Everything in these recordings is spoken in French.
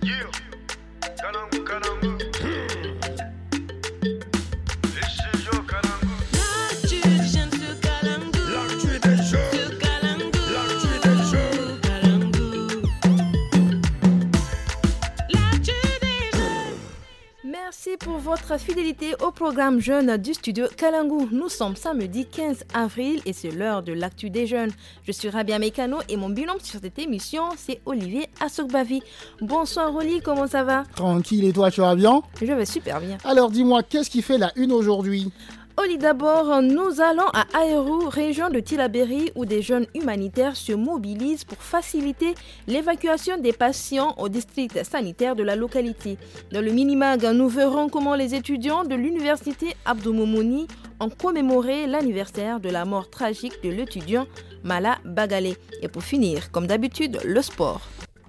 Merci pour votre fidélité au programme Jeunes du studio Kalangu. Nous sommes samedi 15 avril et c'est l'heure de l'actu des jeunes. Je suis Rabia Mekano et mon binôme sur cette émission, c'est Olivier Assoukbavi. Bonsoir Oli, comment ça va? Tranquille, et toi, tu vas bien? Je vais super bien. Alors dis-moi, qu'est-ce qui fait la une aujourd'hui? Oli, d'abord, nous allons à Aérou, région de Tillabéri, où des jeunes humanitaires se mobilisent pour faciliter l'évacuation des patients au district sanitaire de la localité. Dans le Minimag, nous verrons comment les étudiants de l'université Abdou Moumouni ont commémoré l'anniversaire de la mort tragique de l'étudiant Mala Bagalé. Et pour finir, comme d'habitude, le sport.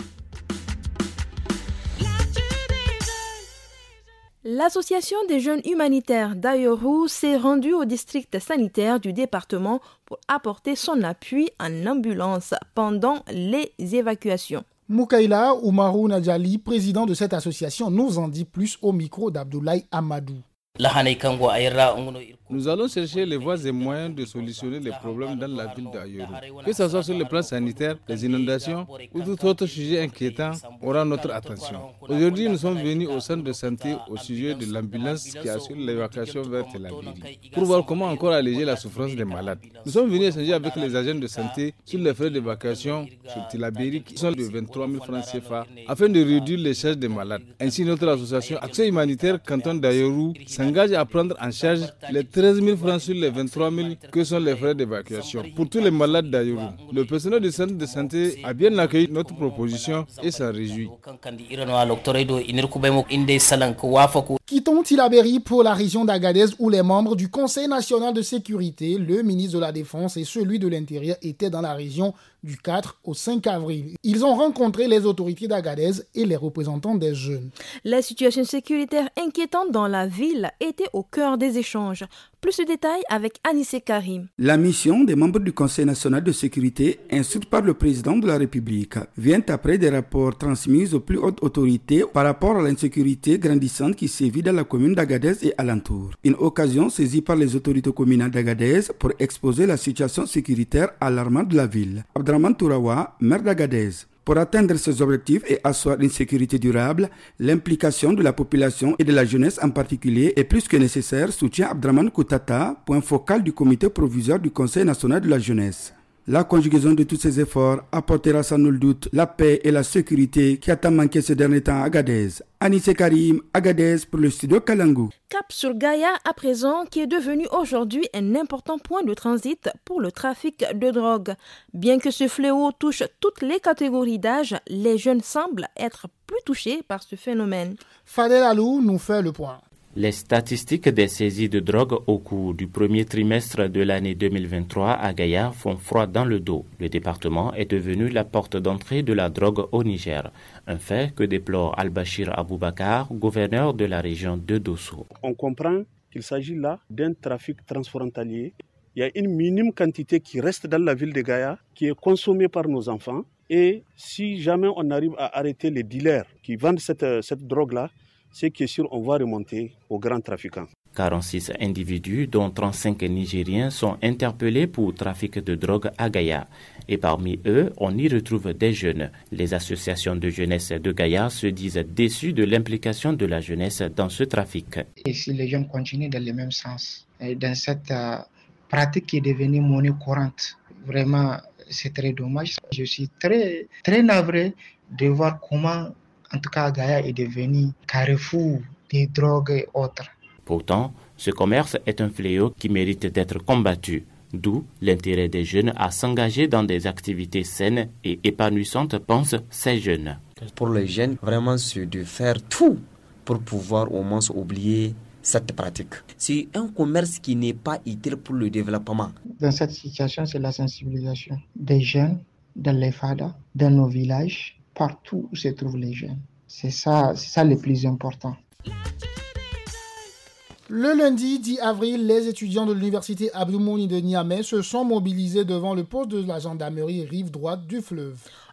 L'association des jeunes humanitaires d'Ayoru s'est rendue au district sanitaire du département pour apporter son appui en ambulance pendant les évacuations. Moukaïla Oumarou Nadjali, président de cette association, nous en dit plus au micro d'Abdoulaye Amadou. Nous allons chercher les voies et moyens de solutionner les problèmes dans la ville d'Ayoru. Que ce soit sur le plan sanitaire, les inondations ou tout autre sujet inquiétant aura notre attention. Aujourd'hui, nous sommes venus au centre de santé au sujet de l'ambulance qui assure l'évacuation vers Tillabéri pour voir comment encore alléger la souffrance des malades. Nous sommes venus échanger avec les agents de santé sur les frais d'évacuation sur Tillabéri qui sont de 23 000 francs CFA afin de réduire les charges des malades. Ainsi, notre association Action Humanitaire Canton d'Ayoru s'engage à prendre en charge les 13 000 francs sur les 23 000 que sont les frais d'évacuation pour tous les malades d'Ayoru. Le personnel du centre de santé a bien accueilli notre proposition et s'en réjouit. Quittons Tillabéri pour la région d'Agadez où les membres du Conseil national de sécurité, le ministre de la Défense et celui de l'Intérieur étaient dans la région du 4 au 5 avril. Ils ont rencontré les autorités d'Agadez et les représentants des jeunes. La situation sécuritaire inquiétante dans la ville était au cœur des échanges. Plus de détails avec Anissé Karim. La mission des membres du Conseil national de sécurité, instruite par le président de la République, vient après des rapports transmis aux plus hautes autorités par rapport à l'insécurité grandissante qui sévit dans la commune d'Agadez et alentour. Une occasion saisie par les autorités communales d'Agadez pour exposer la situation sécuritaire alarmante de la ville. Abdraman Tourawa, maire d'Agadez. Pour atteindre ces objectifs et asseoir une sécurité durable, l'implication de la population et de la jeunesse en particulier est plus que nécessaire, soutient Abdraman Koutata, point focal du comité provisoire du Conseil national de la jeunesse. La conjugaison de tous ces efforts apportera sans nul doute la paix et la sécurité qui a tant manqué ces derniers temps à Agadez. Anissé Karim, Agadez pour le studio Kalangu. Cap sur Gaïa à présent, qui est devenu aujourd'hui un important point de transit pour le trafic de drogue. Bien que ce fléau touche toutes les catégories d'âge, les jeunes semblent être plus touchés par ce phénomène. Fadel Alou nous fait le point. Les statistiques des saisies de drogue au cours du premier trimestre de l'année 2023 à Gaïa font froid dans le dos. Le département est devenu la porte d'entrée de la drogue au Niger. Un fait que déplore Al-Bashir Aboubakar, gouverneur de la région de Dosso. On comprend qu'il s'agit là d'un trafic transfrontalier. Il y a une minime quantité qui reste dans la ville de Gaïa, qui est consommée par nos enfants. Et si jamais on arrive à arrêter les dealers qui vendent cette drogue-là, c'est que sûr, on va remonter aux grands trafiquants. 46 individus, dont 35 Nigériens, sont interpellés pour trafic de drogue à Gaïa. Et parmi eux, on y retrouve des jeunes. Les associations de jeunesse de Gaïa se disent déçues de l'implication de la jeunesse dans ce trafic. Et si les jeunes continuent dans le même sens, dans cette pratique qui est devenue monnaie courante, vraiment, c'est très dommage. Je suis très, très navré de voir comment, en tout cas, Gaïa est devenu carrefour des drogues et autres. Pourtant, ce commerce est un fléau qui mérite d'être combattu, d'où l'intérêt des jeunes à s'engager dans des activités saines et épanouissantes, pensent ces jeunes. Pour les jeunes, vraiment, c'est de faire tout pour pouvoir au moins oublier cette pratique. C'est un commerce qui n'est pas utile pour le développement. Dans cette situation, c'est la sensibilisation des jeunes, dans les fadas, dans nos villages, partout où se trouvent les jeunes. C'est ça le plus important. Le lundi 10 avril, les étudiants de l'université Abdou Moumouni de Niamey se sont mobilisés devant le poste de la gendarmerie rive droite du fleuve.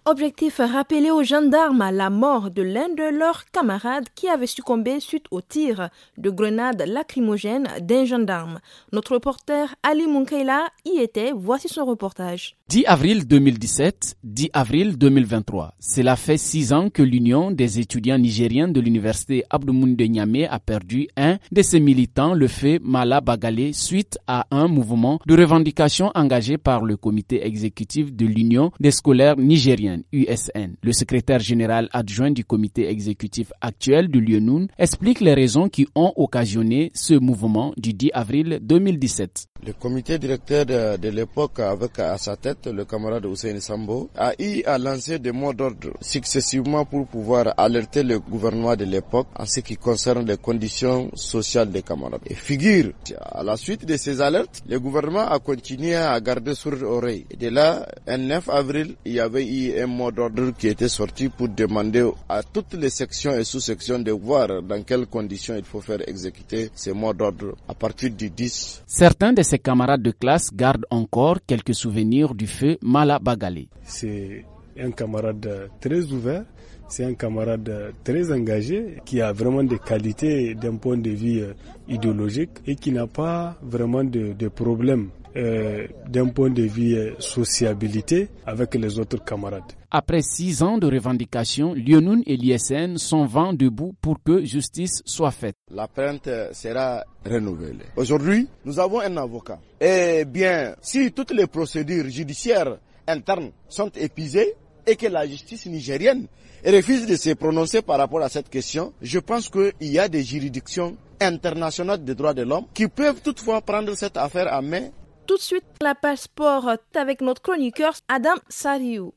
Objectif, rappeler aux gendarmes la mort de l'un de leurs camarades qui avait succombé suite au tir de grenades lacrymogènes d'un gendarme. Notre reporter Ali Munkaila y était, voici son reportage. 10 avril 2017, 10 avril 2023. Cela fait 6 ans que l'Union des étudiants nigériens de l'université Abdoumouni de Niamey a perdu un de ses militants, le fait Mala Bagale, suite à un mouvement de revendication engagé par le comité exécutif de l'Union des scolaires nigériennes, USN. Le secrétaire général adjoint du comité exécutif actuel du Lyonoun explique les raisons qui ont occasionné ce mouvement du 10 avril 2017. Le comité directeur de l'époque, avec à sa tête le camarade Hussein Sambo, a eu à lancer des mots d'ordre successivement pour pouvoir alerter le gouvernement de l'époque en ce qui concerne les conditions sociales des camarades. Et figure, à la suite de ces alertes, le gouvernement a continué à garder sourde oreille. Et de là, un 9 avril, il y avait eu un mot d'ordre qui était sorti pour demander à toutes les sections et sous-sections de voir dans quelles conditions il faut faire exécuter ces mots d'ordre à partir du 10. Certains de ses camarades de classe gardent encore quelques souvenirs du feu Mala Bagale. C'est un camarade très ouvert, c'est un camarade très engagé qui a vraiment des qualités d'un point de vue idéologique et qui n'a pas vraiment de problème d'un point de vue sociabilité avec les autres camarades. Après 6 ans de revendications, Lyonoun et l'ISN sont vent debout pour que justice soit faite. La plainte sera renouvelée. Aujourd'hui, nous avons un avocat. Eh bien, si toutes les procédures judiciaires internes sont épuisées et que la justice nigérienne refuse de se prononcer par rapport à cette question, je pense qu'il y a des juridictions internationales des droits de l'homme qui peuvent toutefois prendre cette affaire en main. Tout de suite, la page sport avec notre chroniqueur Adam Sariou.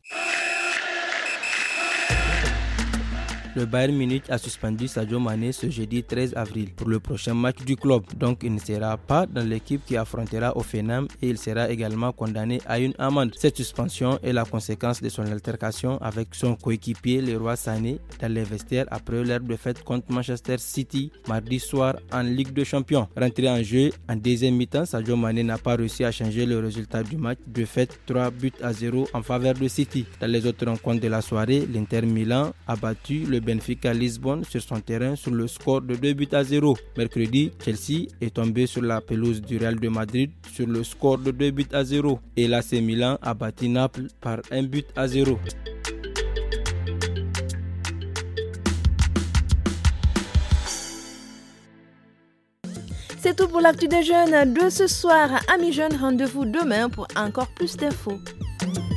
Le Bayern Munich a suspendu Sadio Mané ce jeudi 13 avril pour le prochain match du club. Donc il ne sera pas dans l'équipe qui affrontera Offenham et il sera également condamné à une amende. Cette suspension est la conséquence de son altercation avec son coéquipier Leroy Sané dans les vestiaires après leur défaite contre Manchester City mardi soir en Ligue des Champions. Rentré en jeu en deuxième mi-temps, Sadio Mané n'a pas réussi à changer le résultat du match, défaite 3-0 en faveur de City. Dans les autres rencontres de la soirée, l'Inter Milan a battu le Benfica Lisbonne sur son terrain sur le score de 2-0. Mercredi, Chelsea est tombé sur la pelouse du Real de Madrid sur le score de 2-0 et l'AC Milan a battu Naples par 1-0. C'est tout pour l'actu des jeunes de ce soir. Amis jeunes, rendez-vous demain pour encore plus d'infos.